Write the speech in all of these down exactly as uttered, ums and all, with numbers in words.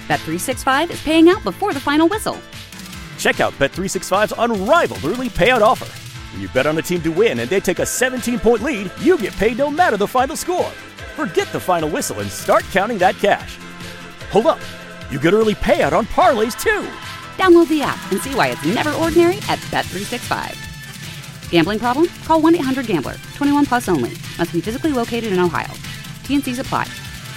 Bet three sixty-five is paying out before the final whistle. Check out Bet three sixty-five's unrivaled early payout offer. When you bet on a team to win and they take a seventeen-point lead, you get paid no matter the final score. Forget the final whistle and start counting that cash. Hold up. You get early payout on parlays, too. Download the app and see why it's never ordinary at Bet three sixty-five. Gambling problem? Call one eight hundred gambler. twenty-one plus only. Must be physically located in Ohio. T N Cs apply.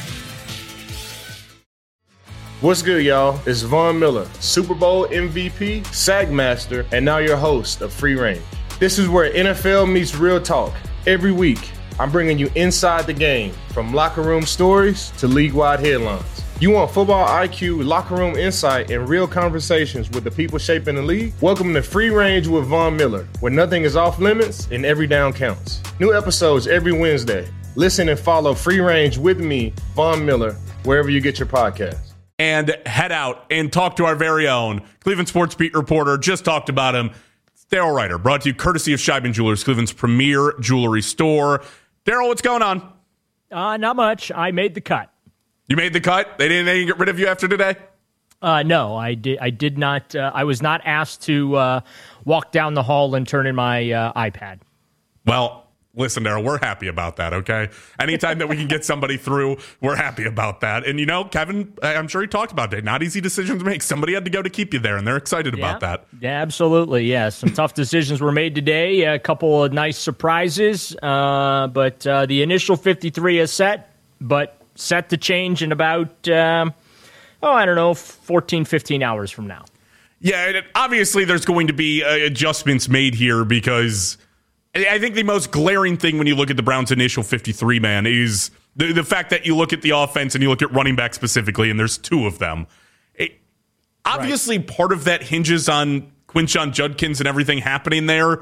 What's good, y'all? It's Von Miller, Super Bowl M V P, Sack Master, and now your host of Free Range. This is where N F L meets real talk. Every week, I'm bringing you inside the game, from locker room stories to league-wide headlines. You want football I Q, locker room insight, and real conversations with the people shaping the league? Welcome to Free Range with Von Miller, where nothing is off limits and every down counts. New episodes every Wednesday. Listen and follow Free Range with me, Von Miller, wherever you get your podcasts. And head out and talk to our very own Cleveland Sports Beat reporter. Just talked about him. It's Daryl Ryder, brought to you courtesy of Scheiben Jewelers, Cleveland's premier jewelry store. Daryl, what's going on? Uh, not much. I made the cut. You made the cut? They didn't, they didn't get rid of you after today? Uh, no, I did. I did not. Uh, I was not asked to uh, walk down the hall and turn in my uh, iPad. Well, listen, Daryl, we're happy about that, okay? Anytime that we can get somebody through, we're happy about that. And, you know, Kevin, I'm sure he talked about it. Not easy decision to make. Somebody had to go to keep you there, and they're excited yeah, about that. Yeah, absolutely, yeah. Some tough decisions were made today. A couple of nice surprises. Uh, but uh, the initial fifty-three is set, but set to change in about, um, oh, I don't know, fourteen, fifteen hours from now. Yeah, and obviously there's going to be uh, adjustments made here because I think the most glaring thing when you look at the Browns' initial fifty-three, man, is the, the fact that you look at the offense and you look at running back specifically, and there's two of them. It, obviously, right. Part of that hinges on Quinshon Judkins and everything happening there.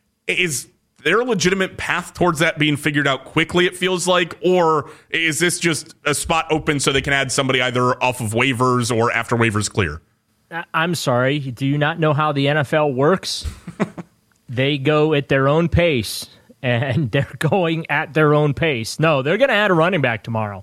Is there a legitimate path towards that being figured out quickly, it feels like? Or is this just a spot open so they can add somebody either off of waivers or after waivers clear? I'm sorry. Do you not know how the N F L works? They go at their own pace, and they're going at their own pace. No, they're going to add a running back tomorrow.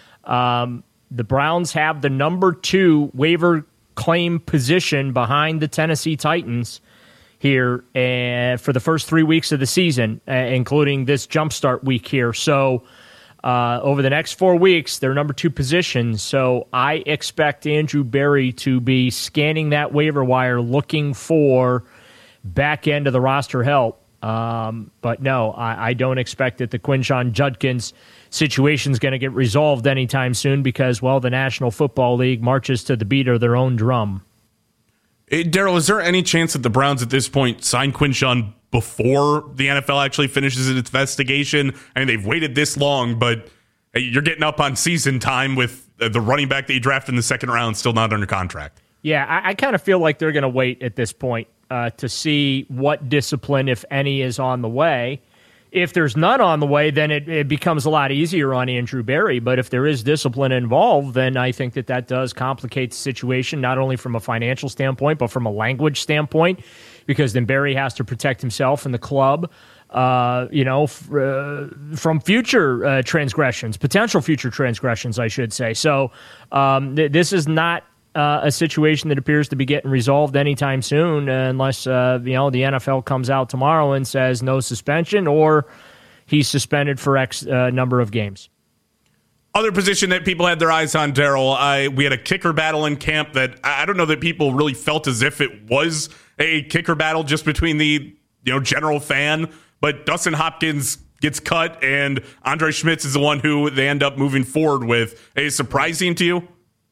Um, the Browns have the number two waiver claim position behind the Tennessee Titans here uh, for the first three weeks of the season, uh, including this jumpstart week here. So uh, over the next four weeks, they're number two position. So I expect Andrew Berry to be scanning that waiver wire looking for back end of the roster help. Um, but no, I, I don't expect that the Quinshon Judkins situation is going to get resolved anytime soon because, well, the National Football League marches to the beat of their own drum. Hey, Daryl, is there any chance that the Browns at this point sign Quinshon before the N F L actually finishes its investigation? I mean, they've waited this long, but hey, you're getting up on season time with the running back that you drafted in the second round still not under contract. Yeah, I, I kind of feel like they're going to wait at this point uh, to see what discipline, if any, is on the way. If there's none on the way, then it, it becomes a lot easier on Andrew Berry. But if there is discipline involved, then I think that that does complicate the situation, not only from a financial standpoint, but from a language standpoint, because then Berry has to protect himself and the club, uh, you know, f- uh, from future uh, transgressions, potential future transgressions, I should say. So um, th- this is not Uh, a situation that appears to be getting resolved anytime soon, uh, unless uh, you know the N F L comes out tomorrow and says no suspension or he's suspended for X uh, number of games. Other position that people had their eyes on, Daryl, I we had a kicker battle in camp that I don't know that people really felt as if it was a kicker battle just between the you know general fan, but Dustin Hopkins gets cut and Andre Schmitz is the one who they end up moving forward with. Is it surprising to you?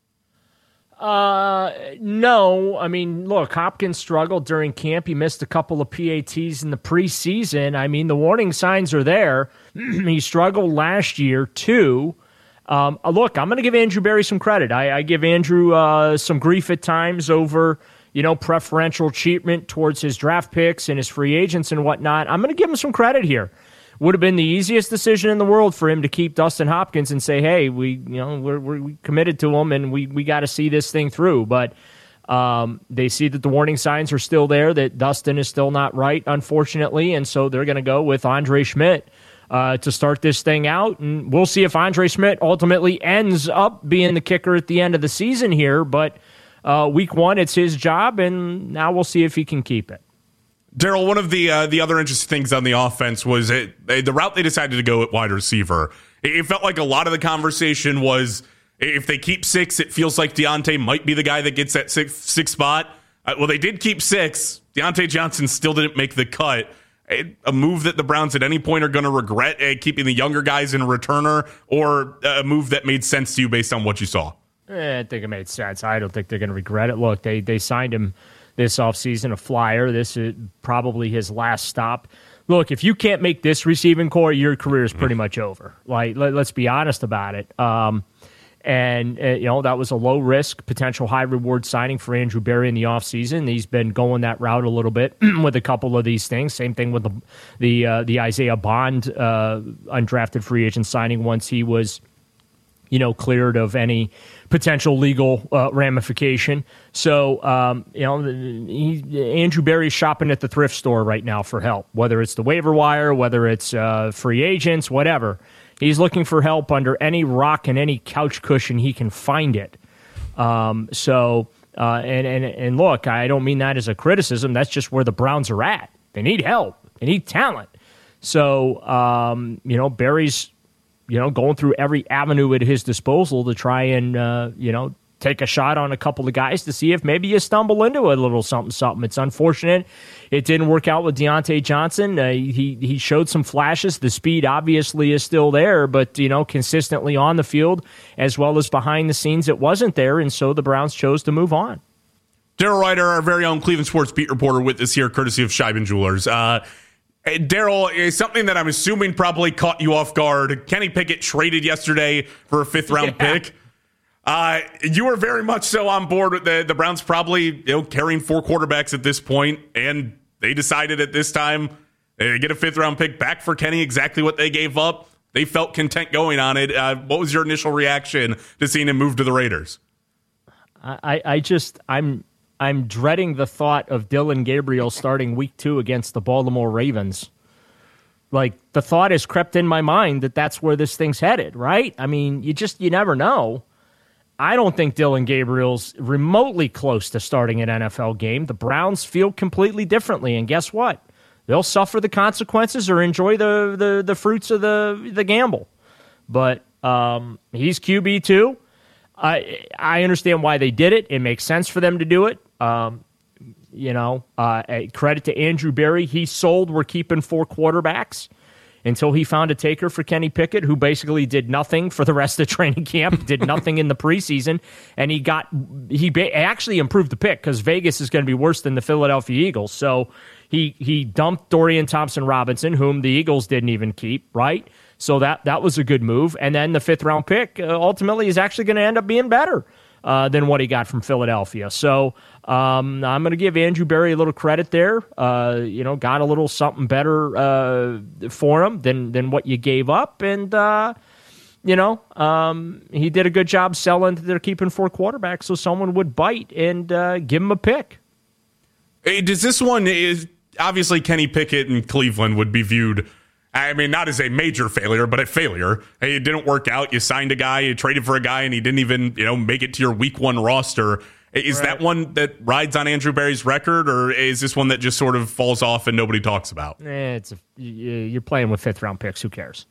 Uh, no. I mean, look, Hopkins struggled during camp. He missed a couple of P A Ts in the preseason. I mean, the warning signs are there. He struggled last year, too. Um, look, I'm going to give Andrew Berry some credit. I, I give Andrew uh, some grief at times over, you know, preferential treatment towards his draft picks and his free agents and whatnot. I'm going to give him some credit here. Would have been the easiest decision in the world for him to keep Dustin Hopkins and say, "Hey, we, you know, we're we're committed to him, and we we got to see this thing through." But um, they see that the warning signs are still there, that Dustin is still not right, unfortunately, and so they're going to go with Andre Schmidt uh, to start this thing out. And we'll see if Andre Smith ultimately ends up being the kicker at the end of the season here. But uh, week one, it's his job, and now we'll see if he can keep it. Daryl, one of the uh, the other interesting things on the offense was it, the route they decided to go at wide receiver. It felt like a lot of the conversation was, if they keep six, it feels like Deontay might be the guy that gets that six, six spot. Uh, well, they did keep six. Deontay Johnson still didn't make the cut. A move that the Browns at any point are going to regret, uh, keeping the younger guys in a returner, or a move that made sense to you based on what you saw? Eh, I think it made sense. I don't think they're going to regret it. Look, they they signed him this offseason, a flyer. This is probably his last stop. Look, if you can't make this receiving core, your career is pretty much over. Like, let, let's be honest about it. Um, and, uh, you know, that was a low-risk, potential high-reward signing for Andrew Berry in the offseason. He's been going that route a little bit with a couple of these things. Same thing with the the, uh, the Isaiah Bond uh, undrafted free agent signing once he was, you know, cleared of any potential legal uh, ramification. So, um, you know, he, Andrew Berry's shopping at the thrift store right now for help, whether it's the waiver wire, whether it's uh, free agents, whatever. He's looking for help under any rock and any couch cushion he can find it. Um, so, uh, and, and, and look, I don't mean that as a criticism. That's just where the Browns are at. They need help. They need talent. So, um, you know, Berry's, you know, going through every avenue at his disposal to try and, uh, you know, take a shot on a couple of guys to see if maybe you stumble into a little something, something. It's unfortunate it didn't work out with Deontay Johnson. Uh, he he showed some flashes. The speed obviously is still there, but, you know, consistently on the field as well as behind the scenes, it wasn't there, and so the Browns chose to move on. Daryl Ryder, our very own Cleveland sports beat reporter, with us here, courtesy of Scheiben Jewelers. Uh, Daryl, is something that I'm assuming probably caught you off guard. Kenny Pickett traded yesterday for a fifth round yeah. pick. Uh, you were very much so on board with the, the Browns probably, you know, carrying four quarterbacks at this point, and they decided at this time to get a fifth round pick back for Kenny, exactly what they gave up. They felt content going on it. Uh, what was your initial reaction to seeing him move to the Raiders? I, I just, I'm, I'm dreading the thought of Dillon Gabriel starting week two against the Baltimore Ravens. Like, the thought has crept in my mind that that's where this thing's headed, right? I mean, you just, you never know. I don't think Dillon Gabriel's remotely close to starting an N F L game. The Browns feel completely differently, and guess what? They'll suffer the consequences or enjoy the the, the fruits of the, the gamble. But um, he's Q B too. I I understand why they did it. It makes sense for them to do it. Um, you know, uh, credit to Andrew Berry. He sold, we're keeping four quarterbacks until he found a taker for Kenny Pickett, who basically did nothing for the rest of training camp, did nothing in the preseason, and he got he ba- actually improved the pick because Vegas is going to be worse than the Philadelphia Eagles. So he he dumped Dorian Thompson-Robinson, whom the Eagles didn't even keep, right? So that that was a good move. And then the fifth round pick uh, ultimately is actually going to end up being better uh, than what he got from Philadelphia. So um, I'm going to give Andrew Berry a little credit there. Uh, you know, got a little something better uh, for him than than what you gave up, and uh, you know um, he did a good job selling that they're keeping four quarterbacks, so someone would bite and uh, give him a pick. Hey, does this one is obviously Kenny Pickett in Cleveland would be viewed, I mean, not as a major failure, but a failure. Hey, it didn't work out. You signed a guy, you traded for a guy, and he didn't even, you know, make it to your week one roster. Is right. that one that rides on Andrew Berry's record, or is this one that just sort of falls off and nobody talks about? Eh, it's a, you're playing with fifth round picks. Who cares?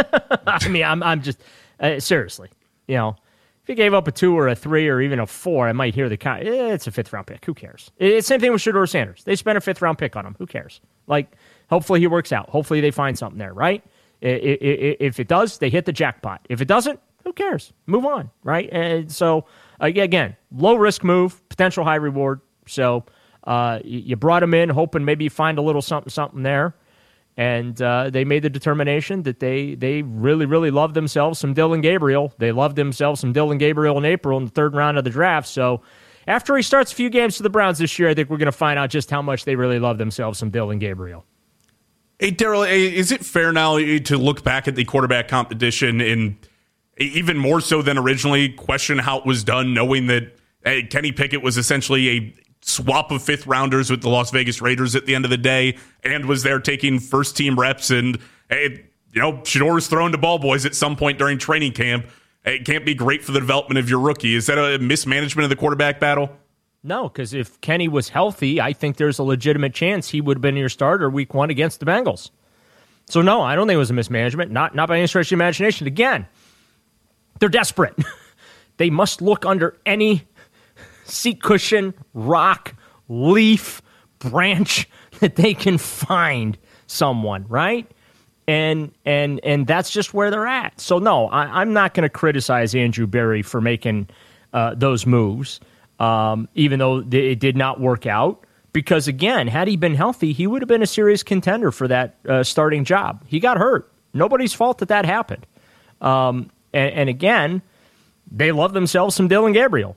I mean, I'm I'm just uh, seriously, you know, if you gave up a two or a three or even a four, I might hear the con- eh, it's a fifth round pick. Who cares? It's the same thing with Shedeur Sanders. They spent a fifth round pick on him. Who cares? Like, hopefully he works out. Hopefully they find something there, right? If it does, they hit the jackpot. If it doesn't, who cares? Move on, right? And so, uh, again, low-risk move, potential high reward. So uh, you brought him in hoping maybe you find a little something, something there. And uh, they made the determination that they they really, really love themselves some Dillon Gabriel. They loved themselves some Dillon Gabriel in April in the third round of the draft. So after he starts a few games for the Browns this year, I think we're going to find out just how much they really love themselves some Dillon Gabriel. Hey, Daryl, is it fair now to look back at the quarterback competition and even more so than originally question how it was done, knowing that hey, Kenny Pickett was essentially a swap of fifth rounders with the Las Vegas Raiders at the end of the day and was there taking first team reps, and hey, you know, Shedeur's throwing to ball boys at some point during training camp. It can't be great for the development of your rookie. Is that a mismanagement of the quarterback battle? No, because if Kenny was healthy, I think there's a legitimate chance he would have been your starter week one against the Bengals. So, no, I don't think it was a mismanagement, not, not by any stretch of the imagination. Again, they're desperate. They must look under any seat cushion, rock, leaf, branch that they can find someone, right? And and and that's just where they're at. So, no, I, I'm not going to criticize Andrew Berry for making uh, those moves, um, even though it did not work out. Because, again, had he been healthy, he would have been a serious contender for that uh, starting job. He got hurt. Nobody's fault that that happened. Um, and, and, again, they love themselves some Dillon Gabriel.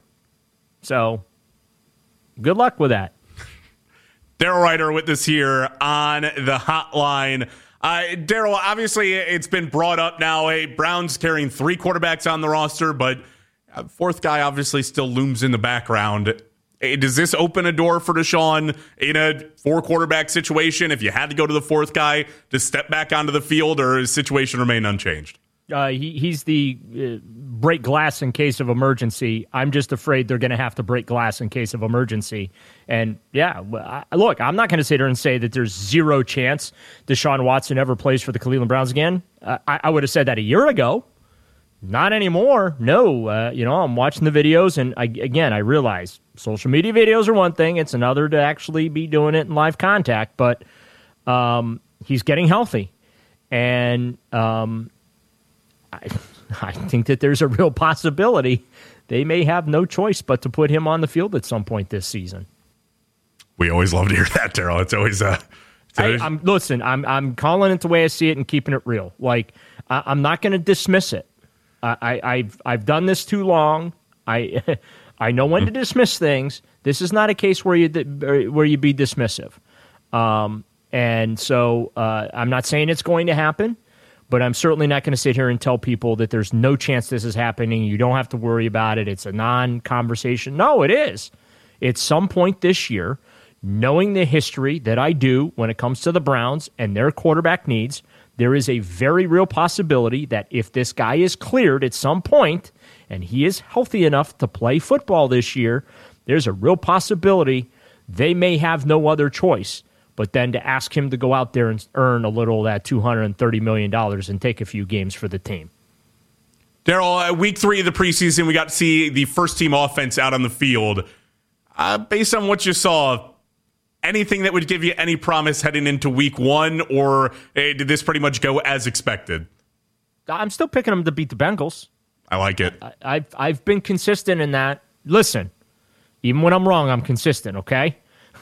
So, good luck with that. Daryl Ryder with us here on the hotline. Uh, Daryl, obviously it's been brought up now. Hey, Browns carrying three quarterbacks on the roster, but a fourth guy obviously still looms in the background. Hey, does this open a door for Deshaun in a four-quarterback situation if you had to go to the fourth guy to step back onto the field, or does the situation remain unchanged? Uh, he, he's the uh, break glass in case of emergency. I'm just afraid they're going to have to break glass in case of emergency. And, yeah, I, look, I'm not going to sit here and say that there's zero chance Deshaun Watson ever plays for the Cleveland Browns again. Uh, I, I would have said that a year ago. Not anymore. No, uh, you know, I'm watching the videos, and I, again, I realize social media videos are one thing. It's another to actually be doing it in live contact. But um, he's getting healthy, and um, I, I think that there's a real possibility they may have no choice but to put him on the field at some point this season. We always love to hear that, Daryl. It's always uh, it's always... I, I'm listen. I'm I'm calling it the way I see it and keeping it real. Like I, I'm not going to dismiss it. I, I've I've done this too long. I I know when to dismiss things. This is not a case where you where you be dismissive, um, and so uh, I'm not saying it's going to happen, but I'm certainly not going to sit here and tell people that there's no chance this is happening. You don't have to worry about it. It's a non-conversation. No, it is. At some point this year, knowing the history that I do when it comes to the Browns and their quarterback needs, there is a very real possibility that if this guy is cleared at some point and he is healthy enough to play football this year, there's a real possibility they may have no other choice but then to ask him to go out there and earn a little of that two hundred thirty million dollars and take a few games for the team. Daryl, uh, week three of the preseason, we got to see the first-team offense out on the field. Uh, based on what you saw, anything that would give you any promise heading into week one, or hey, did this pretty much go as expected? I'm still picking them to beat the Bengals. I like it. I, I've I've been consistent in that. Listen, even when I'm wrong, I'm consistent, okay?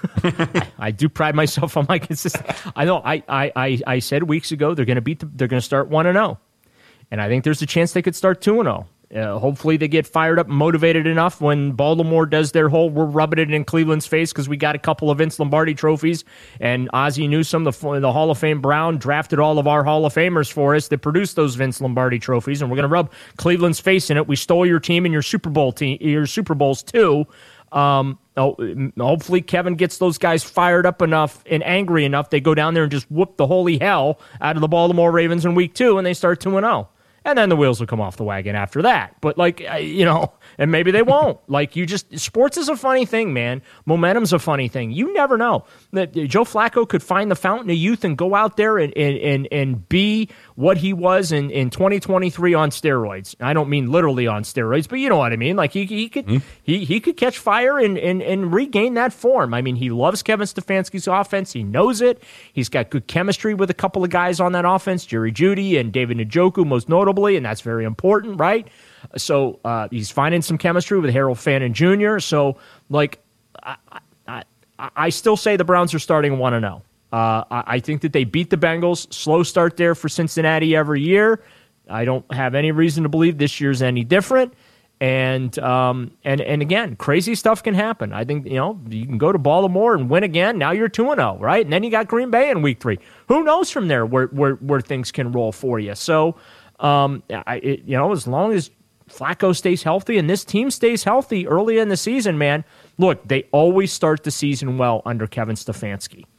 I, I do pride myself on my consistency. I know I, I, I, I said weeks ago they're gonna beat the, they're gonna start one and oh. And I think there's a chance they could start two and oh. Uh, hopefully they get fired up and motivated enough when Baltimore does their whole we're rubbing it in Cleveland's face because we got a couple of Vince Lombardi trophies, and Ozzie Newsome, the, the Hall of Fame Brown, drafted all of our Hall of Famers for us that produced those Vince Lombardi trophies, and we're going to rub Cleveland's face in it. We stole your team and your Super Bowl team, your Super Bowls too. Um, hopefully Kevin gets those guys fired up enough and angry enough they go down there and just whoop the holy hell out of the Baltimore Ravens in week two, and they start two and oh. And then the wheels will come off the wagon after that. But, like, you know, and maybe they won't. Like, you just, sports is a funny thing, man. Momentum's a funny thing. You never know. That Joe Flacco could find the fountain of youth and go out there and and, and, and be what he was in, in twenty twenty-three on steroids. I don't mean literally on steroids, but you know what I mean. Like, he he could mm. he, he could catch fire and, and, and regain that form. I mean, he loves Kevin Stefanski's offense. He knows it. He's got good chemistry with a couple of guys on that offense, Jerry Jeudy and David Njoku, most notably, and that's very important, right? So uh, he's finding some chemistry with Harold Fannin Junior So, like, I, I, I still say the Browns are starting one and oh. Uh, I, I think that they beat the Bengals. Slow start there for Cincinnati every year. I don't have any reason to believe this year's any different. And um, and and again, crazy stuff can happen. I think, you know, you can go to Baltimore and win again. Now you're two and oh, right? And then you got Green Bay in week three. Who knows from there where where, where things can roll for you? So, um, I, it, you know, as long as Flacco stays healthy and this team stays healthy early in the season, man, look, they always start the season well under Kevin Stefanski.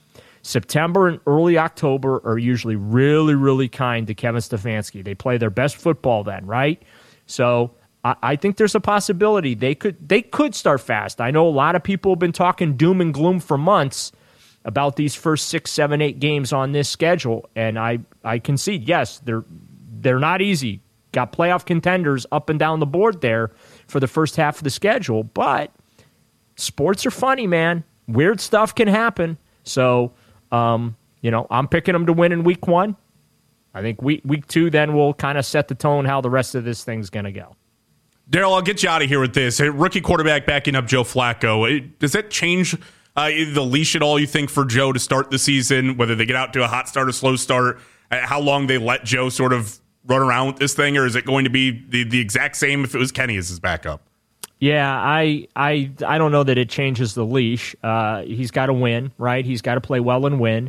September and early October are usually really, really kind to Kevin Stefanski. They play their best football then, right? So I, I think there's a possibility they could they could start fast. I know a lot of people have been talking doom and gloom for months about these first six, seven, eight games on this schedule, and I, I concede, yes, they're they're not easy. Got playoff contenders up and down the board there for the first half of the schedule, but sports are funny, man. Weird stuff can happen. So, um, you know, I'm picking them to win in week one. I think week week two then will kind of set the tone how the rest of this thing's going to go. Daryl, I'll get you out of here with this. A rookie quarterback backing up Joe Flacco. It, does that change uh, the leash at all, you think, for Joe to start the season, whether they get out to a hot start or slow start, uh, how long they let Joe sort of run around with this thing, or is it going to be the, the exact same if it was Kenny as his backup? Yeah, I I I don't know that it changes the leash. Uh, he's got to win, right? He's got to play well and win.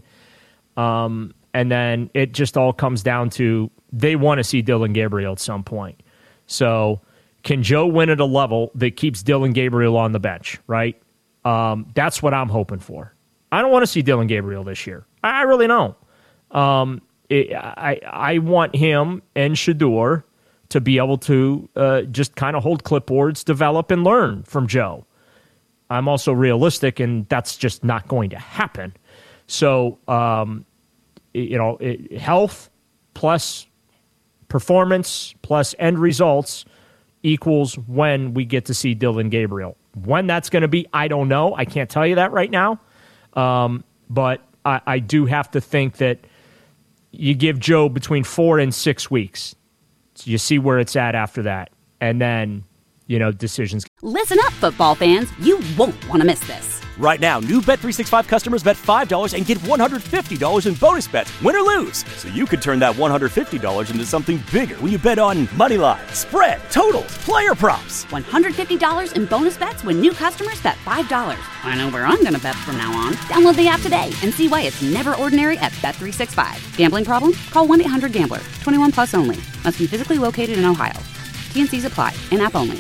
Um, and then it just all comes down to they want to see Dillon Gabriel at some point. So can Joe win at a level that keeps Dillon Gabriel on the bench, right? Um, that's what I'm hoping for. I don't want to see Dillon Gabriel this year. I, I really don't. Um, it, I I want him and Shedeur to be able to uh, just kind of hold clipboards, develop, and learn from Joe. I'm also realistic, and that's just not going to happen. So, um, you know, it, health plus performance plus end results equals when we get to see Dillon Gabriel. When that's going to be, I don't know. I can't tell you that right now. Um, but I, I do have to think that you give Joe between four and six weeks. So you see where it's at after that. And then, you know, decisions. Listen up, football fans. You won't want to miss this. Right now, new Bet three sixty-five customers bet five dollars and get one hundred fifty dollars in bonus bets, win or lose. So you could turn that one hundred fifty dollars into something bigger when you bet on money line, spread, totals, player props. one hundred fifty dollars in bonus bets when new customers bet five dollars. I know where I'm going to bet from now on. Download the app today and see why it's never ordinary at Bet three sixty-five. Gambling problem? Call one eight hundred gambler. twenty-one plus only. Must be physically located in Ohio. T N Cs apply. In-app only.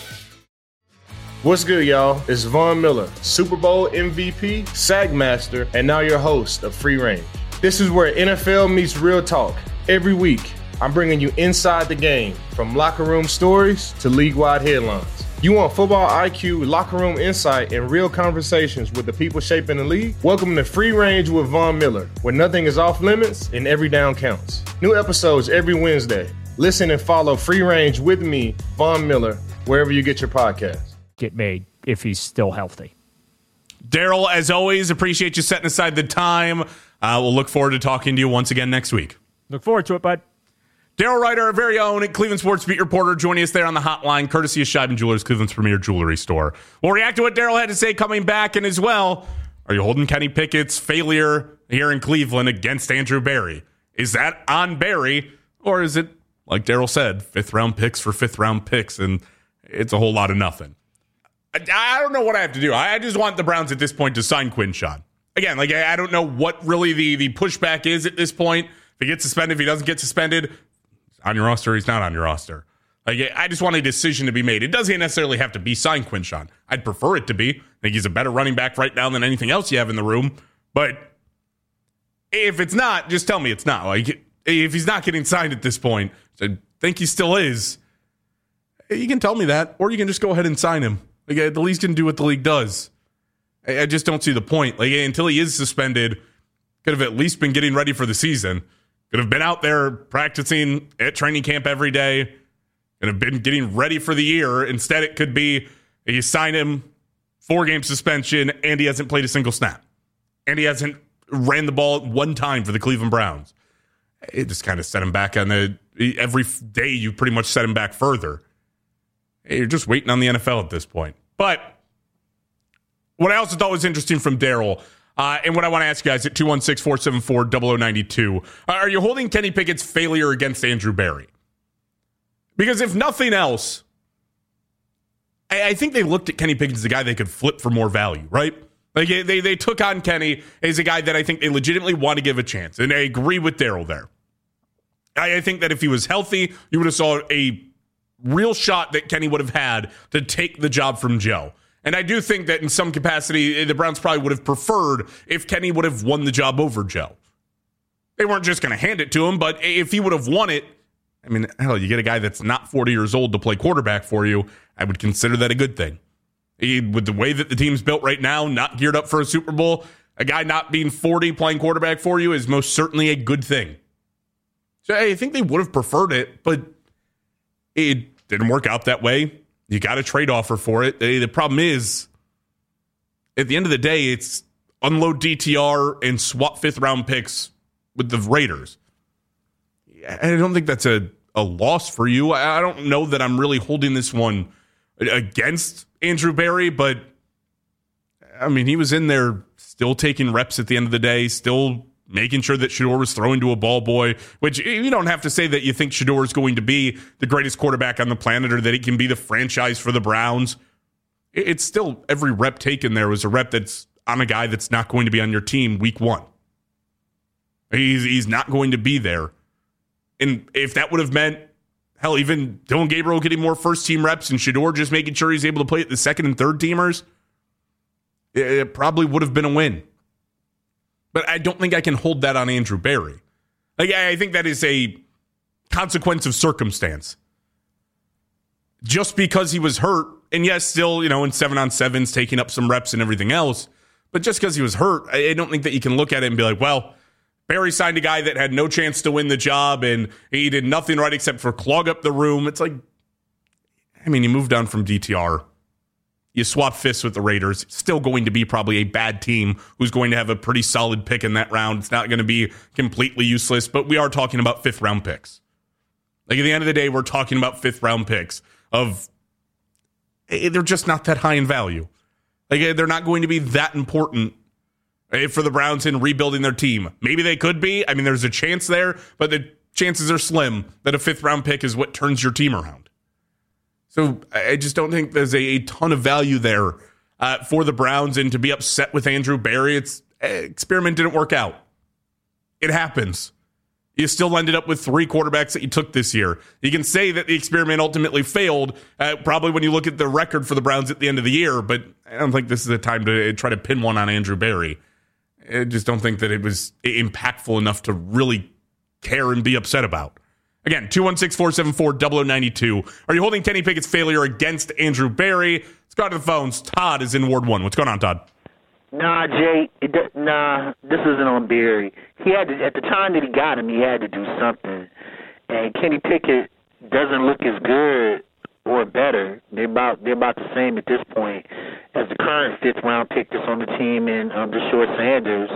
What's good, y'all? It's Von Miller, Super Bowl M V P, SAG Master, and now your host of Free Range. This is where N F L meets real talk. Every week, I'm bringing you inside the game, from locker room stories to league-wide headlines. You want football I Q, locker room insight, and real conversations with the people shaping the league? Welcome to Free Range with Von Miller, where nothing is off limits and every down counts. New episodes every Wednesday. Listen and follow Free Range with me, Von Miller, wherever you get your podcasts. Get made if he's still healthy. Daryl, as always, appreciate you setting aside the time. Uh, we'll look forward to talking to you once again next week. Look forward to it, bud. Daryl Ryder, our very own Cleveland Sports Beat reporter, joining us there on the hotline, courtesy of Scheiben Jewelers, Cleveland's premier jewelry store. We'll react to what Daryl had to say coming back, and as well, are you holding Kenny Pickett's failure here in Cleveland against Andrew Berry? Is that on Berry, or is it, like Daryl said, fifth-round picks for fifth-round picks, and it's a whole lot of nothing? I, I don't know what I have to do. I, I just want the Browns at this point to sign Quinshon. Again, like I, I don't know what really the, the pushback is at this point. If he gets suspended, if he doesn't get suspended, on your roster, he's not on your roster. Like, I just want a decision to be made. It doesn't necessarily have to be signed Quinshon. I'd prefer it to be. I think he's a better running back right now than anything else you have in the room. But if it's not, just tell me it's not. Like, if he's not getting signed at this point, I think he still is. You can tell me that, or you can just go ahead and sign him. Like, the league's going to do what the league does. I just don't see the point. Like, until he is suspended, could have at least been getting ready for the season. Could have been out there practicing at training camp every day. Could have been getting ready for the year. Instead, it could be you sign him, four-game suspension, and he hasn't played a single snap. And he hasn't ran the ball one time for the Cleveland Browns. It just kind of set him back on the every day you pretty much set him back further. You're just waiting on the N F L at this point. But what I also thought was interesting from Daryl, uh, and what I want to ask you guys at two one six, four seven four, zero zero nine two, are you holding Kenny Pickett's failure against Andrew Berry? Because if nothing else, I, I think they looked at Kenny Pickett as a guy they could flip for more value, right? Like they, they took on Kenny as a guy that I think they legitimately want to give a chance. And I agree with Daryl there. I, I think that if he was healthy, you would have saw a real shot that Kenny would have had to take the job from Joe. And I do think that in some capacity, the Browns probably would have preferred if Kenny would have won the job over Joe. They weren't just going to hand it to him, but if he would have won it, I mean, hell, you get a guy that's not forty years old to play quarterback for you, I would consider that a good thing. He, with the way that the team's built right now, not geared up for a Super Bowl, a guy not being forty playing quarterback for you is most certainly a good thing. So I think they would have preferred it, but it didn't work out that way. You got a trade offer for it. The problem is, at the end of the day, it's unload D T R and swap fifth round picks with the Raiders. I don't think that's a, a loss for you. I don't know that I'm really holding this one against Andrew Berry, but I mean, he was in there still taking reps at the end of the day, still making sure that Shedeur was throwing to a ball boy, which you don't have to say that you think Shedeur is going to be the greatest quarterback on the planet or that he can be the franchise for the Browns. It's still every rep taken there was a rep that's on a guy that's not going to be on your team week one. He's, he's not going to be there. And if that would have meant, hell, even Dylan Gabriel getting more first-team reps and Shedeur just making sure he's able to play at the second and third-teamers, it probably would have been a win. But I don't think I can hold that on Andrew Berry. Like, I think that is a consequence of circumstance. Just because he was hurt, and yes, still, you know, in seven-on-sevens, taking up some reps and everything else, but just because he was hurt, I don't think that you can look at it and be like, well, Berry signed a guy that had no chance to win the job, and he did nothing right except for clog up the room. It's like, I mean, he moved on from D T R. You swap fists with the Raiders. It's still going to be probably a bad team who's going to have a pretty solid pick in that round. It's not going to be completely useless, but we are talking about fifth round picks. Like, at the end of the day, we're talking about fifth round picks of, they're just not that high in value. Like, they're not going to be that important for the Browns in rebuilding their team. Maybe they could be. I mean, there's a chance there, but the chances are slim that a fifth round pick is what turns your team around. So I just don't think there's a, a ton of value there uh, for the Browns, and to be upset with Andrew Berry, it's uh, experiment didn't work out. It happens. You still ended up with three quarterbacks that you took this year. You can say that the experiment ultimately failed, uh, probably when you look at the record for the Browns at the end of the year, but I don't think this is the time to try to pin one on Andrew Berry. I just don't think that it was impactful enough to really care and be upset about. Again, two one six, four seven four, zero zero nine two. Are you holding Kenny Pickett's failure against Andrew Berry? Let's go to the phones. Todd is in Ward one. What's going on, Todd? Nah, Jay. It, nah, this isn't on Berry. He had to, at the time that he got him, he had to do something. And Kenny Pickett doesn't look as good or better. They're about they're about the same at this point as the current fifth round pick that's on the team in um, Deshaun Sanders.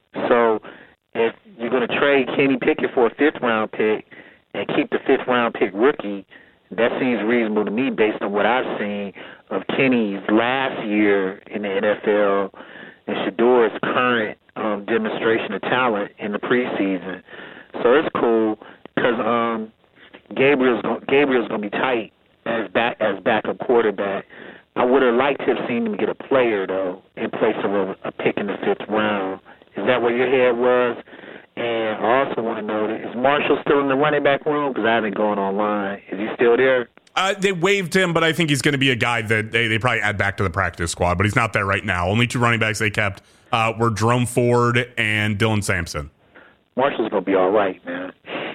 So if you're going to trade Kenny Pickett for a fifth round pick and keep the fifth round pick rookie, that seems reasonable to me based on what I've seen of Kenny's last year in the N F L and Shedeur's current um, demonstration of talent in the preseason. So it's cool because um, Gabriel's go- Gabriel's going to be tight as back as backup quarterback. I would have liked to have seen him get a player, though, in place of a, a pick in the fifth round. Is that where your head was? And I also want to know, is Marshall still in the running back room? Because I haven't gone online. Is he still there? Uh, they waived him, but I think he's going to be a guy that they, they probably add back to the practice squad, but he's not there right now. Only two running backs they kept uh, were Jerome Ford and Dylan Sampson. Marshall's going to be all right, man.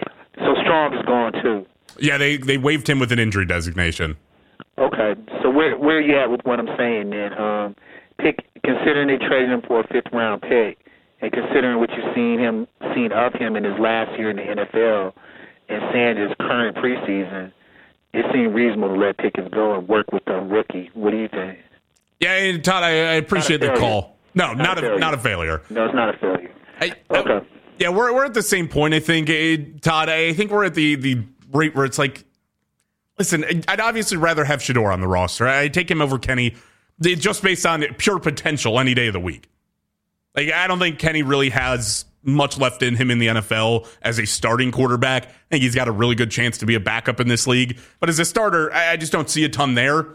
So Strong is gone, too. Yeah, they, they waived him with an injury designation. Okay, so where where are you at with what I'm saying then? Um, pick, considering they traded him for a fifth-round pick, and considering what you've seen him seen of him in his last year in the N F L and Sanders' current preseason, it seemed reasonable to let Pickett go and work with the rookie. What do you think? Yeah, and Todd, I, I appreciate the call. No, not, not a, a not a failure. No, it's not a failure. I, okay. I, yeah, we're we're at the same point. I think, Todd. I think we're at the the rate where it's like, listen, I'd obviously rather have Shedeur on the roster. I'd take him over Kenny, just based on pure potential any day of the week. Like, I don't think Kenny really has much left in him in the N F L as a starting quarterback. I think he's got a really good chance to be a backup in this league. But as a starter, I just don't see a ton there.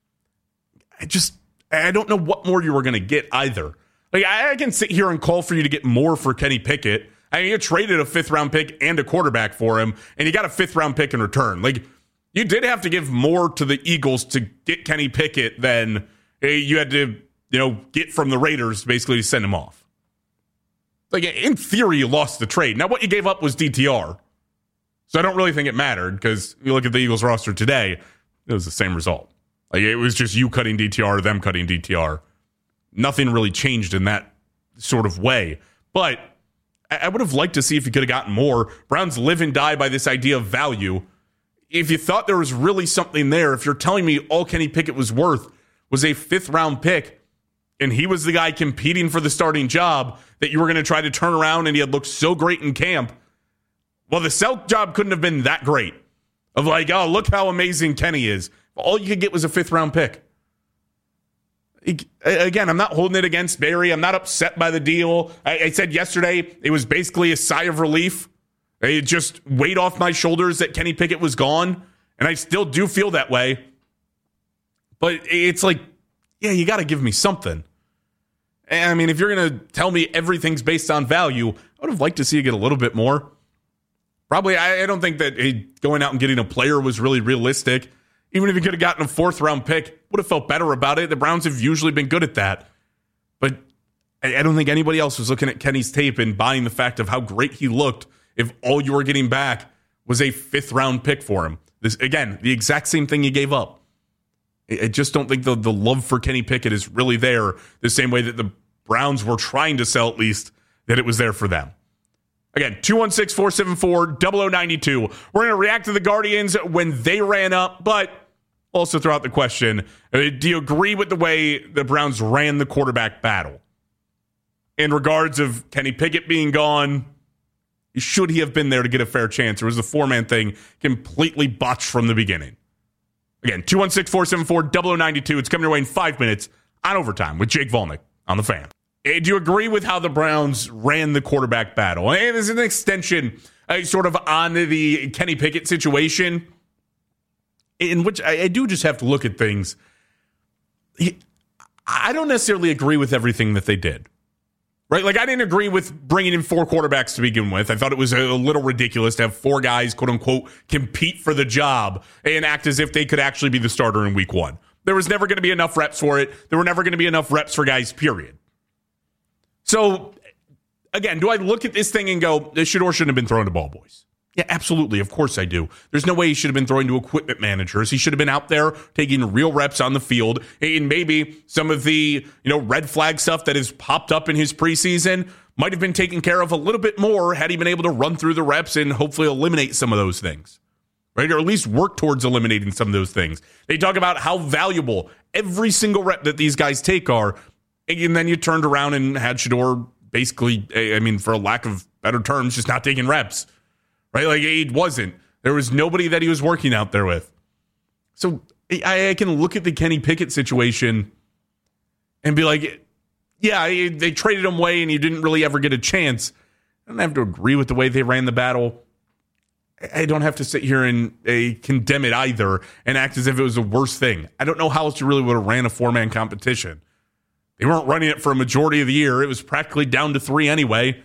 I just, I don't know what more you were going to get either. Like, I can sit here and call for you to get more for Kenny Pickett. I mean, you traded a fifth-round pick and a quarterback for him, and you got a fifth-round pick in return. Like, you did have to give more to the Eagles to get Kenny Pickett than you had to, you know, get from the Raiders basically to send him off. Like, in theory, you lost the trade. Now, what you gave up was D T R. So I don't really think it mattered because you look at the Eagles roster today, it was the same result. Like, it was just you cutting D T R, them cutting D T R. Nothing really changed in that sort of way. But I would have liked to see if you could have gotten more. Browns live and die by this idea of value. If you thought there was really something there, if you're telling me all Kenny Pickett was worth was a fifth round pick, and he was the guy competing for the starting job that you were going to try to turn around and he had looked so great in camp, well, the Selk job couldn't have been that great. Of like, oh, look how amazing Kenny is. All you could get was a fifth round pick. Again, I'm not holding it against Barry. I'm not upset by the deal. I, I said yesterday it was basically a sigh of relief. It just weighed off my shoulders that Kenny Pickett was gone. And I still do feel that way. But it's like, yeah, you got to give me something. I mean, if you're going to tell me everything's based on value, I would have liked to see you get a little bit more. Probably, I, I don't think that hey, going out and getting a player was really realistic. Even if you could have gotten a fourth round pick, would have felt better about it. The Browns have usually been good at that. But I, I don't think anybody else was looking at Kenny's tape and buying the fact of how great he looked if all you were getting back was a fifth round pick for him. This, again, the exact same thing you gave up. I just don't think the, the love for Kenny Pickett is really there the same way that the Browns were trying to sell, at least, that it was there for them. Again, two one six, four seven four, zero zero nine two. We're going to react to the Guardians when they ran up, but also throw out the question, uh, do you agree with the way the Browns ran the quarterback battle? In regards of Kenny Pickett being gone, should he have been there to get a fair chance? Or was the four-man thing completely botched from the beginning? Again, two one six, four seven four, zero zero nine two. It's coming your way in five minutes on Overtime with Jake Volnick on The Fan. Do you agree with how the Browns ran the quarterback battle? And there's an extension uh, sort of on the Kenny Pickett situation in which I, I do just have to look at things. I don't necessarily agree with everything that they did. Right? Like, I didn't agree with bringing in four quarterbacks to begin with. I thought it was a little ridiculous to have four guys, quote unquote, compete for the job and act as if they could actually be the starter in week one. There was never going to be enough reps for it. There were never going to be enough reps for guys, period. So, again, do I look at this thing and go, this should or shouldn't have been thrown to ball boys? Yeah, absolutely. Of course I do. There's no way he should have been throwing to equipment managers. He should have been out there taking real reps on the field. And maybe some of the, you know, red flag stuff that has popped up in his preseason might have been taken care of a little bit more had he been able to run through the reps and hopefully eliminate some of those things. Right? Or at least work towards eliminating some of those things. They talk about how valuable every single rep that these guys take are. And then you turned around and had Shedeur basically, I mean, for a lack of better terms, just not taking reps. Right? Like, he wasn't. There was nobody that he was working out there with. So I, I can look at the Kenny Pickett situation and be like, yeah, they traded him away and he didn't really ever get a chance. I don't have to agree with the way they ran the battle. I don't have to sit here and uh, condemn it either and act as if it was the worst thing. I don't know how else you really would have ran a four-man competition. They weren't running it for a majority of the year. It was practically down to three anyway.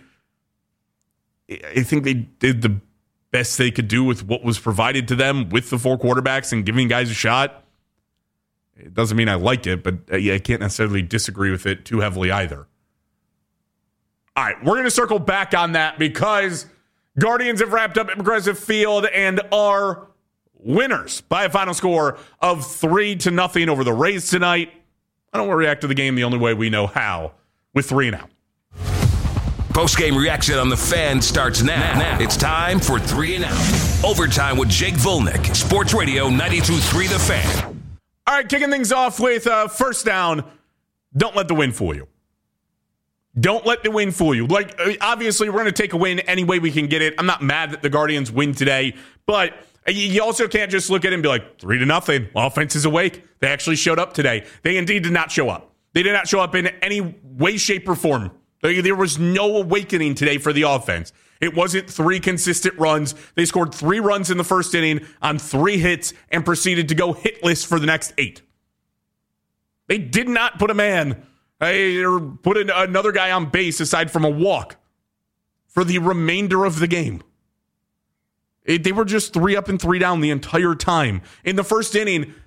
I think they did the best they could do with what was provided to them with the four quarterbacks and giving guys a shot. It doesn't mean I like it, but I can't necessarily disagree with it too heavily either. All right, we're going to circle back on that because Guardians have wrapped up at Progressive Field and are winners by a final score of three to nothing over the Rays tonight. I don't want to react to the game the only way we know how, with three and out. Post-game reaction on The Fan starts now. now. It's time for Three and Out. Overtime with Jake Volnick. Sports Radio ninety-two point three The Fan. All right, kicking things off with uh, first down. Don't let the win fool you. Don't let the win fool you. Like, obviously, we're going to take a win any way we can get it. I'm not mad that the Guardians win today, but you also can't just look at it and be like, three to nothing. Offense is awake. They actually showed up today. They indeed did not show up. They did not show up in any way, shape, or form. There was no awakening today for the offense. It wasn't three consistent runs. They scored three runs in the first inning on three hits and proceeded to go hitless for the next eight. They did not put a man or put another guy on base aside from a walk for the remainder of the game. It, they were just three up and three down the entire time. In the first inning,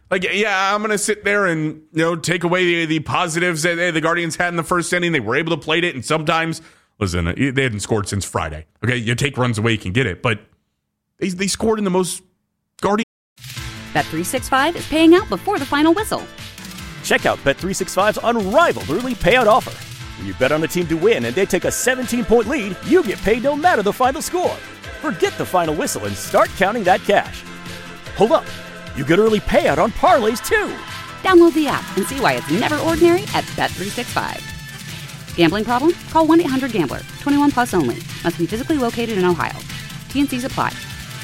Like, yeah, I'm going to sit there and, you know, take away the, the positives that the Guardians had in the first inning. They were able to plate it, and sometimes, listen, they hadn't scored since Friday. Okay, you take runs away, you can get it, but they, they scored in the most Guardian. Bet three sixty-five is paying out before the final whistle. Check out Bet three sixty-five's unrivaled early payout offer. When you bet on a team to win and they take a seventeen-point lead, you get paid no matter the final score. Forget the final whistle and start counting that cash. Hold up. You get early payout on parlays, too. Download the app and see why it's never ordinary at Bet three sixty-five. Gambling problem? Call one eight hundred gambler. twenty-one plus only. Must be physically located in Ohio. T N Cs apply.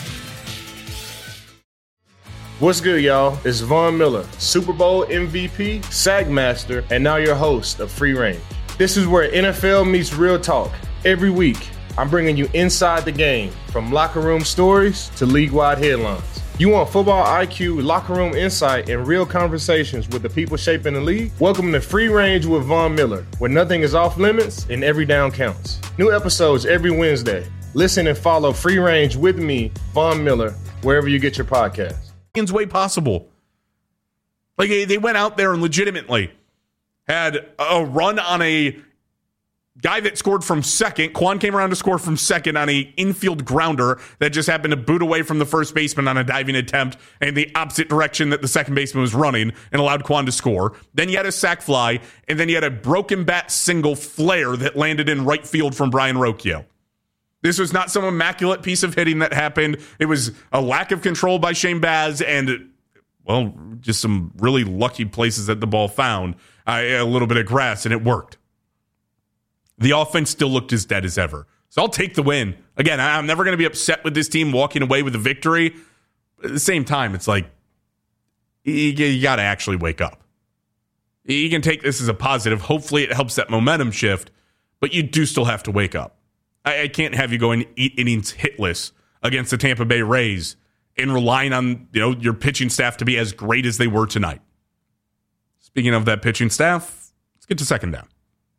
What's good, y'all? It's Von Miller, Super Bowl M V P, Sagmaster, and now your host of Free Range. This is where N F L meets real talk. Every week, I'm bringing you inside the game, from locker room stories to league-wide headlines. You want football I Q, locker room insight, and real conversations with the people shaping the league? Welcome to Free Range with Von Miller, where nothing is off limits and every down counts. New episodes every Wednesday. Listen and follow Free Range with me, Von Miller, wherever you get your podcasts. Way possible. Like, they went out there and legitimately had a run on a guy that scored from second. Quan came around to score from second on a infield grounder that just happened to boot away from the first baseman on a diving attempt in the opposite direction that the second baseman was running and allowed Quan to score. Then you had a sac fly, and then you had a broken bat single flare that landed in right field from Brian Rocchio. This was not some immaculate piece of hitting that happened. It was a lack of control by Shane Baz and, well, just some really lucky places that the ball found uh, a little bit of grass, and it worked. The offense still looked as dead as ever. So I'll take the win. Again, I'm never going to be upset with this team walking away with a victory. But at the same time, it's like, you, you got to actually wake up. You can take this as a positive. Hopefully it helps that momentum shift, but you do still have to wake up. I, I can't have you going eight innings hitless against the Tampa Bay Rays and relying on, you know, your pitching staff to be as great as they were tonight. Speaking of that pitching staff, let's get to second down.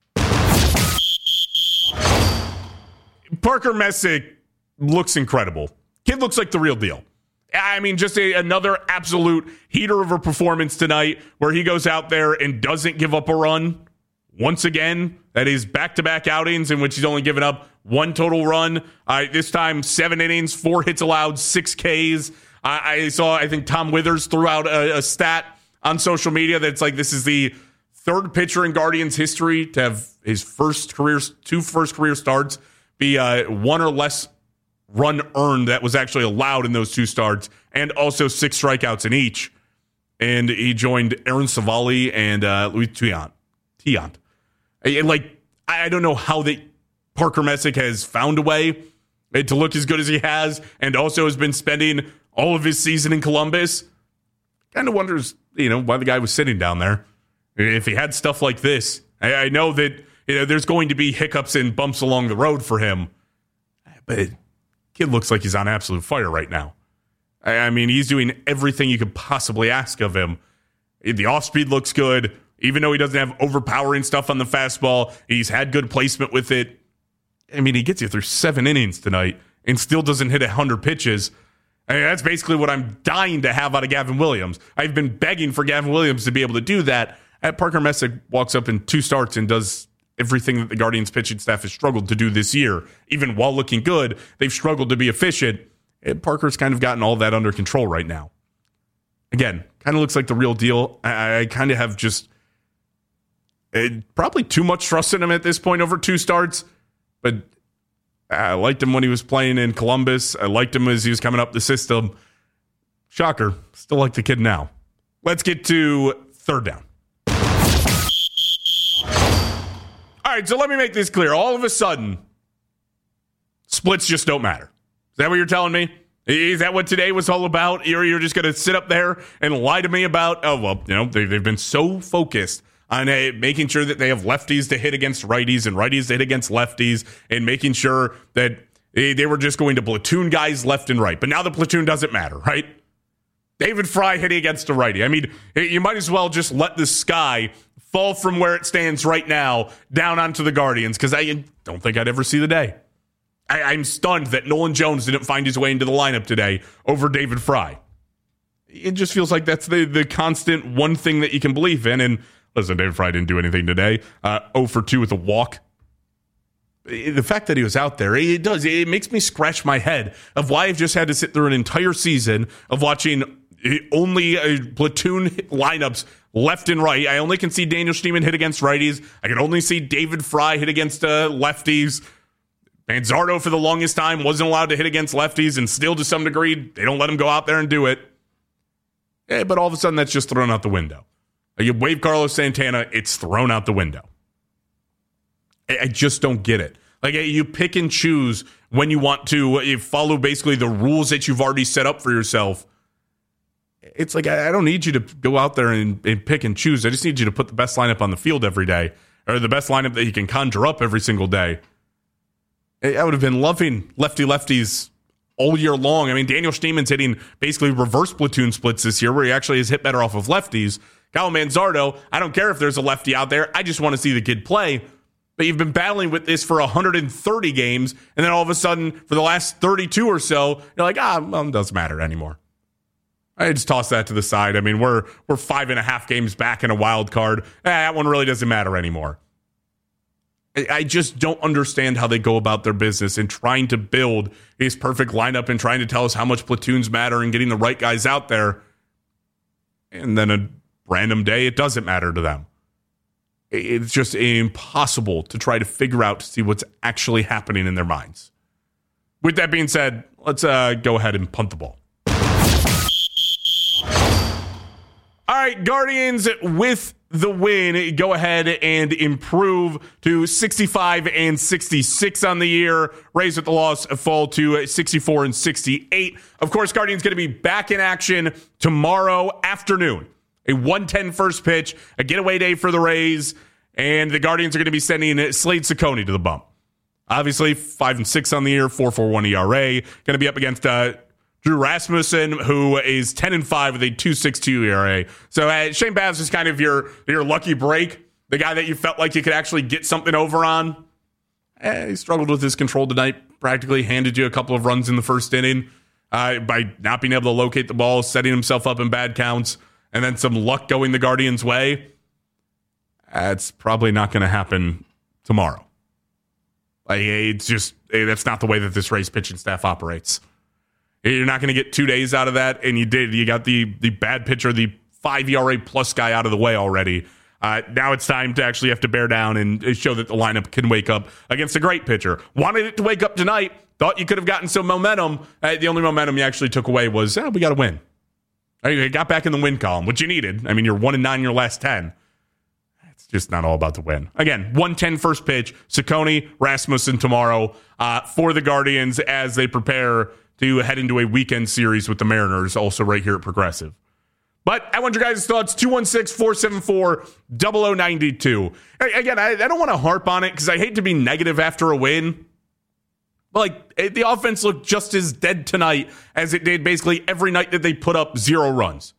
Parker Messick looks incredible. Kid looks like the real deal. I mean, just a, another absolute heater of a performance tonight where he goes out there and doesn't give up a run. Once again, that is back-to-back outings in which he's only given up one total run. Uh, this time, seven innings, four hits allowed, six Ks. I, I saw, I think Tom Withers threw out a, a stat on social media that's like, this is the third pitcher in Guardians history to have his first career, two first career starts be uh, one or less run earned that was actually allowed in those two starts, and also six strikeouts in each. And he joined Aaron Savali and uh, Luis Tiant. Tiant. Like, I don't know how they, Parker Messick has found a way to look as good as he has, and also has been spending all of his season in Columbus. Kind of wonders, you know, why the guy was sitting down there. If he had stuff like this, I, I know that, you know, there's going to be hiccups and bumps along the road for him, but kid looks like he's on absolute fire right now. I, I mean, he's doing everything you could possibly ask of him. The off-speed looks good. Even though he doesn't have overpowering stuff on the fastball, he's had good placement with it. I mean, he gets you through seven innings tonight and still doesn't hit one hundred pitches. I mean, that's basically what I'm dying to have out of Gavin Williams. I've been begging for Gavin Williams to be able to do that. At Parker Messick walks up in two starts and does everything that the Guardians pitching staff has struggled to do this year. Even while looking good, they've struggled to be efficient. And Parker's kind of gotten all that under control right now. Again, kind of looks like the real deal. I, I kind of have just it, probably too much trust in him at this point over two starts. But I liked him when he was playing in Columbus. I liked him as he was coming up the system. Shocker. Still like the kid now. Let's get to third down. All right, so let me make this clear. All of a sudden, splits just don't matter. Is that what you're telling me? Is that what today was all about? You're, you're just going to sit up there and lie to me about, oh, well, you know, they, they've been so focused on uh, making sure that they have lefties to hit against righties and righties to hit against lefties and making sure that they, they were just going to platoon guys left and right. But now the platoon doesn't matter, right? David Fry hitting against a righty. I mean, you might as well just let the sky fall from where it stands right now down onto the Guardians, because I don't think I'd ever see the day. I, I'm stunned that Nolan Jones didn't find his way into the lineup today over David Fry. It just feels like that's the, the constant one thing that you can believe in. And listen, David Fry didn't do anything today. Uh, zero for two with a walk. The fact that he was out there, it does. It makes me scratch my head of why I've just had to sit through an entire season of watching only uh, platoon lineups left and right. I only can see Daniel Schneemann hit against righties. I can only see David Fry hit against uh, lefties. Manzardo, for the longest time, wasn't allowed to hit against lefties, and still, to some degree, they don't let him go out there and do it. Yeah, but all of a sudden, that's just thrown out the window. You wave Carlos Santana, it's thrown out the window. I just don't get it. Like, you pick and choose when you want to you follow basically the rules that you've already set up for yourself. It's like, I don't need you to go out there and, and pick and choose. I just need you to put the best lineup on the field every day, or the best lineup that you can conjure up every single day. I would have been loving lefty-lefties all year long. I mean, Daniel Schneemann's hitting basically reverse platoon splits this year, where he actually has hit better off of lefties. Kyle Manzardo, I don't care if there's a lefty out there. I just want to see the kid play. But you've been battling with this for one hundred thirty games, and then all of a sudden, for the last thirty-two or so, you're like, ah, well, it doesn't matter anymore. I just toss that to the side. I mean, we're we're five and a half games back in a wild card. Eh, that one really doesn't matter anymore. I, I just don't understand how they go about their business in trying to build his perfect lineup and trying to tell us how much platoons matter and getting the right guys out there. And then a random day, it doesn't matter to them. It's just impossible to try to figure out to see what's actually happening in their minds. With that being said, let's uh, go ahead and punt the ball. All right, Guardians with the win. Go ahead and improve to sixty-five and sixty-six on the year. Rays with the loss fall to sixty-four and sixty-eight. Of course, Guardians going to be back in action tomorrow afternoon. A one ten first pitch, a getaway day for the Rays, and the Guardians are going to be sending Slade Cecconi to the bump. Obviously, five and six on the year, four point four one E R A. Going to be up against uh, Drew Rasmussen, who is ten and five with a two point six two E R A. So uh, Shane Baz is kind of your your lucky break, the guy that you felt like you could actually get something over on. Eh, he struggled with his control tonight, practically handed you a couple of runs in the first inning uh, by not being able to locate the ball, setting himself up in bad counts. And then some luck going the Guardians' way. That's probably not going to happen tomorrow. Like, it's just, that's not the way that this Rays pitching staff operates. You're not going to get two days out of that, and you did. You got the the bad pitcher, the five E R A plus guy out of the way already. Uh, now it's time to actually have to bear down and show that the lineup can wake up against a great pitcher. Wanted it to wake up tonight. Thought you could have gotten some momentum. Uh, the only momentum you actually took away was, eh, we got to win. You got back in the win column, which you needed. I mean, you're one and nine in your last ten. It's just not all about the win. Again, one ten first pitch. Cecconi, Rasmussen tomorrow uh, for the Guardians as they prepare to head into a weekend series with the Mariners, also right here at Progressive. But I want your guys' thoughts. two one six, four seven four, zero zero nine two. Again, I, I don't want to harp on it because I hate to be negative after a win. Like, the offense looked just as dead tonight as it did basically every night that they put up zero runs.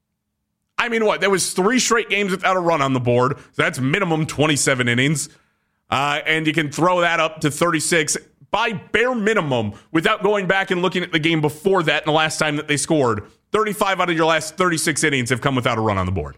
I mean, what? There was three straight games without a run on the board. So that's minimum twenty-seven innings. Uh, and you can throw that up to thirty-six by bare minimum without going back and looking at the game before that and the last time that they scored. thirty-five out of your last thirty-six innings have come without a run on the board.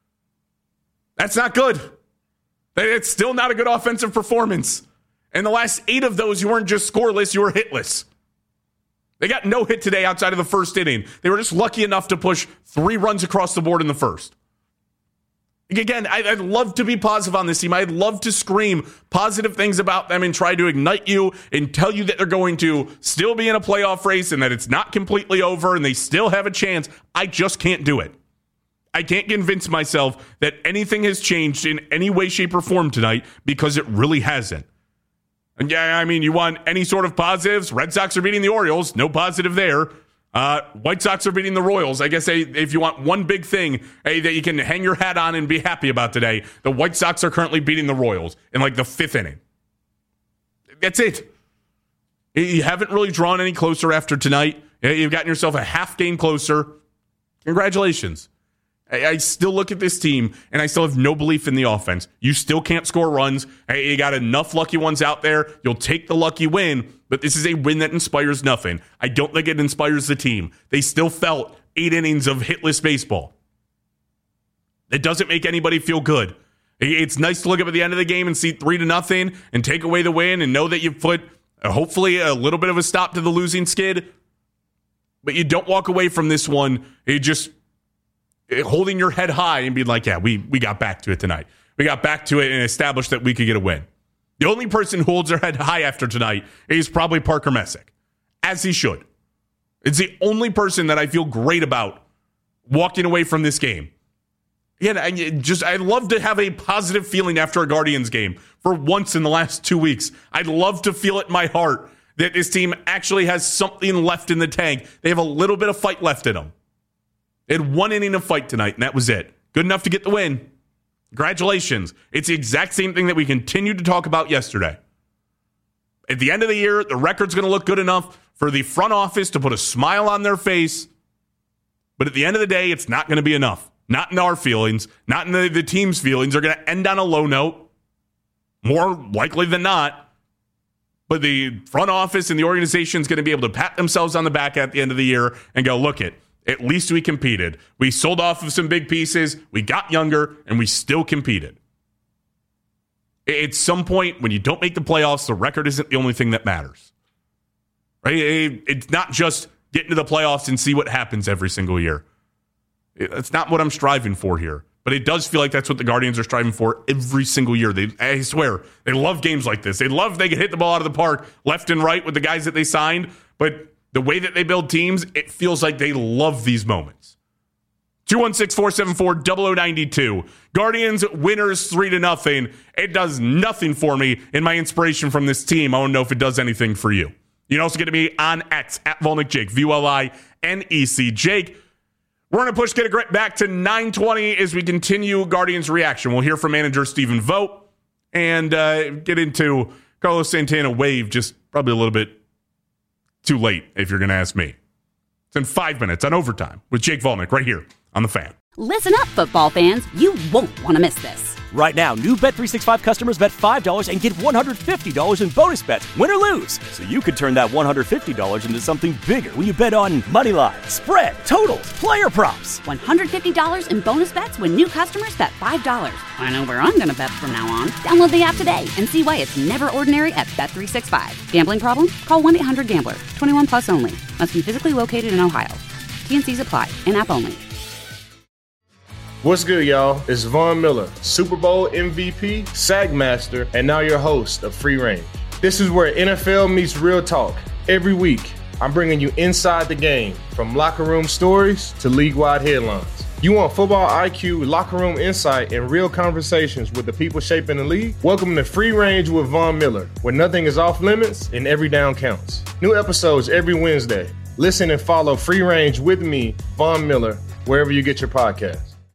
That's not good. It's still not a good offensive performance. In the last eight of those, you weren't just scoreless, you were hitless. They got no hit today outside of the first inning. They were just lucky enough to push three runs across the board in the first. Again, I'd love to be positive on this team. I'd love to scream positive things about them and try to ignite you and tell you that they're going to still be in a playoff race and that it's not completely over and they still have a chance. I just can't do it. I can't convince myself that anything has changed in any way, shape, or form tonight because it really hasn't. And yeah, I mean, you want any sort of positives? Red Sox are beating the Orioles. No positive there. Uh, White Sox are beating the Royals. I guess hey, if you want one big thing hey, that you can hang your hat on and be happy about today, the White Sox are currently beating the Royals in like the fifth inning. That's it. You haven't really drawn any closer after tonight. You've gotten yourself a half game closer. Congratulations. I still look at this team, and I still have no belief in the offense. You still can't score runs. You got enough lucky ones out there. You'll take the lucky win, but this is a win that inspires nothing. I don't think it inspires the team. They still felt eight innings of hitless baseball. It doesn't make anybody feel good. It's nice to look up at the end of the game and see three to nothing and take away the win and know that you've put uh, hopefully a little bit of a stop to the losing skid. But you don't walk away from this one you just holding your head high and being like, yeah, we, we got back to it tonight. We got back to it and established that we could get a win. The only person who holds their head high after tonight is probably Parker Messick, as he should. It's the only person that I feel great about walking away from this game. Yeah, I just I'd love to have a positive feeling after a Guardians game for once in the last two weeks. I'd love to feel it in my heart that this team actually has something left in the tank. They have a little bit of fight left in them. They had one inning of fight tonight, and that was it. Good enough to get the win. Congratulations. It's the exact same thing that we continued to talk about yesterday. At the end of the year, the record's going to look good enough for the front office to put a smile on their face. But at the end of the day, it's not going to be enough. Not in our feelings, not in the, the team's feelings. They're going to end on a low note, more likely than not. But the front office and the organization is going to be able to pat themselves on the back at the end of the year and go, look it, at least we competed. We sold off of some big pieces. We got younger, and we still competed. At some point, when you don't make the playoffs, the record isn't the only thing that matters. Right? It's not just get into the playoffs and see what happens every single year. It's not what I'm striving for here. But it does feel like that's what the Guardians are striving for every single year. They, I swear, they love games like this. They love they can hit the ball out of the park left and right with the guys that they signed. But the way that they build teams, it feels like they love these moments. two one six, four seven four, zero zero nine two. Guardians winners three to nothing. It does nothing for me in my inspiration from this team. I want to know if it does anything for you. You can also get to me on X, at Volnik Jake, V U L I N E C. Jake, we're going to push get it back to nine twenty as we continue Guardians reaction. We'll hear from manager Stephen Vogt and uh, get into Carlos Santana wave just probably a little bit too late, if you're going to ask me. It's in five minutes on Overtime with Jake Volnik right here on The Fan. Listen up, football fans. You won't want to miss this. Right now, new Bet three sixty-five customers bet five dollars and get one hundred fifty dollars in bonus bets, win or lose. So you could turn that one hundred fifty dollars into something bigger when you bet on money line, spread, totals, player props. one hundred fifty dollars in bonus bets when new customers bet five dollars. I know where I'm going to bet from now on. Download the app today and see why it's never ordinary at Bet three sixty-five. Gambling problem? Call one eight hundred gambler. twenty-one plus only. Must be physically located in Ohio. T N Cs apply. In-app only. What's good, y'all? It's Von Miller, Super Bowl M V P, Sack Master, and now your host of Free Range. This is where N F L meets real talk. Every week, I'm bringing you inside the game, from locker room stories to league-wide headlines. You want football I Q, locker room insight, and real conversations with the people shaping the league? Welcome to Free Range with Von Miller, where nothing is off limits and every down counts. New episodes every Wednesday. Listen and follow Free Range with me, Von Miller, wherever you get your podcasts.